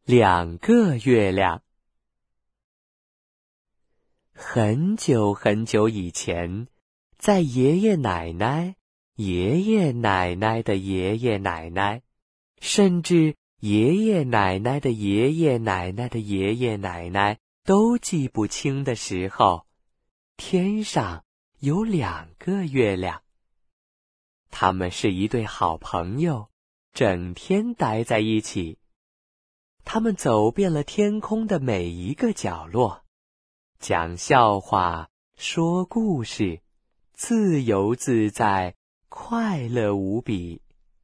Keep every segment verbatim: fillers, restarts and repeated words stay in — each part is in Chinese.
两个月亮。很久很久以前，在爷爷奶奶、爷爷奶奶的爷爷奶奶，甚至爷爷奶奶的爷爷奶奶的爷爷奶奶都记不清的时候，天上有两个月亮。他们是一对好朋友，整天待在一起。他们走遍了天空的每一个角落，讲笑话，说故事，自由自在，快乐无比。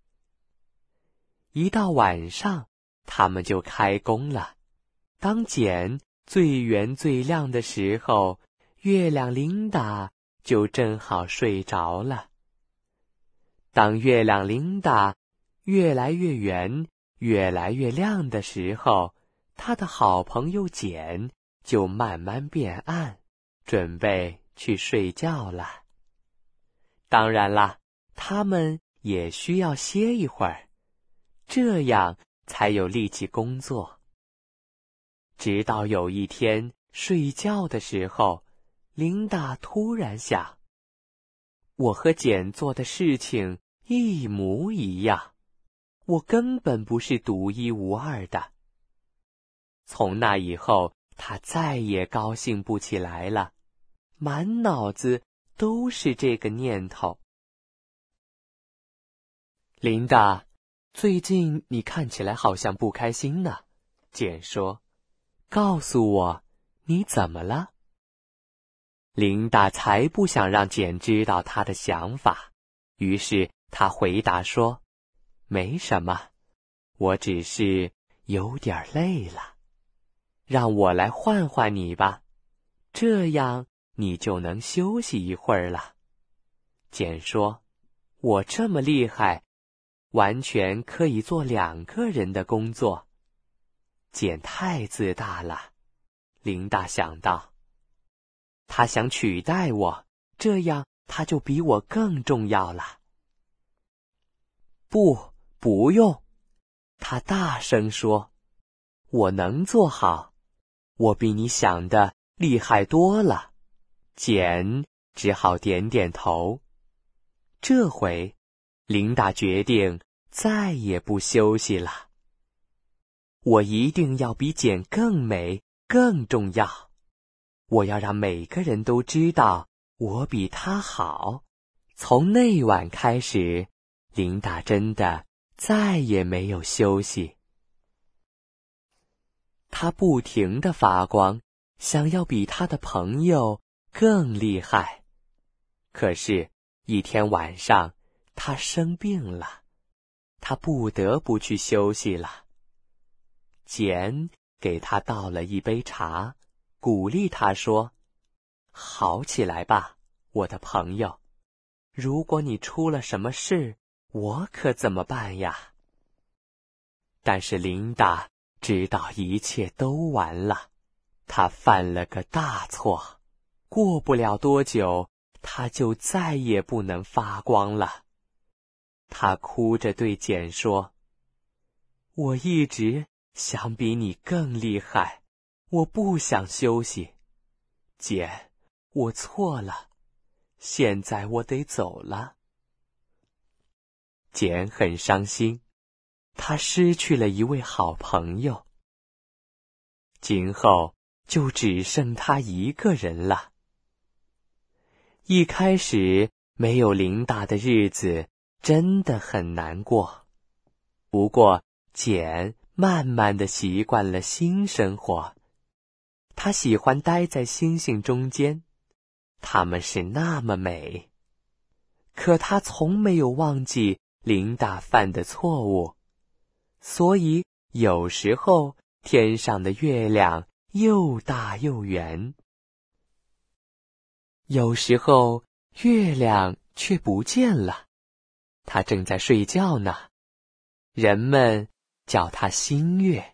一到晚上，他们就开工了。当茧最圆最亮的时候，月亮琳达就正好睡着了。当月亮琳达越来越圆，越来越亮的时候，他的好朋友茧就慢慢变暗，准备去睡觉了。当然啦，他们也需要歇一会儿，这样才有力气工作。直到有一天睡觉的时候，琳达突然想，我和茧做的事情一模一样，我根本不是独一无二的。从那以后，他再也高兴不起来了，满脑子都是这个念头。琳达，最近你看起来好像不开心呢，茧说，告诉我，你怎么了？琳达才不想让茧知道她的想法，于是她回答说，没什么，我只是有点累了，让我来换换你吧，这样你就能休息一会儿了。茧说，我这么厉害，完全可以做两个人的工作。茧太自大了，琳达想到，他想取代我，这样他就比我更重要了。不，不用，他大声说，我能做好，我比你想的厉害多了。茧只好点点头。这回，琳达决定再也不休息了。我一定要比茧更美，更重要。我要让每个人都知道我比他好。从那晚开始，琳达真的再也没有休息。她不停地发光，想要比她的朋友更厉害。可是，一天晚上，她生病了，她不得不去休息了。茧给她倒了一杯茶，鼓励她说，好起来吧，我的朋友。如果你出了什么事，我可怎么办呀？但是琳达知道一切都完了，她犯了个大错。过不了多久，她就再也不能发光了。她哭着对茧说，我一直想比你更厉害，我不想休息。茧，我错了，现在我得走了。茧很伤心，他失去了一位好朋友。今后就只剩他一个人了。一开始没有琳达的日子真的很难过，不过茧慢慢地习惯了新生活。他喜欢待在星星中间，它们是那么美。可他从没有忘记琳达犯的错误，所以有时候天上的月亮又大又圆，有时候月亮却不见了，它正在睡觉呢。人们叫它新月。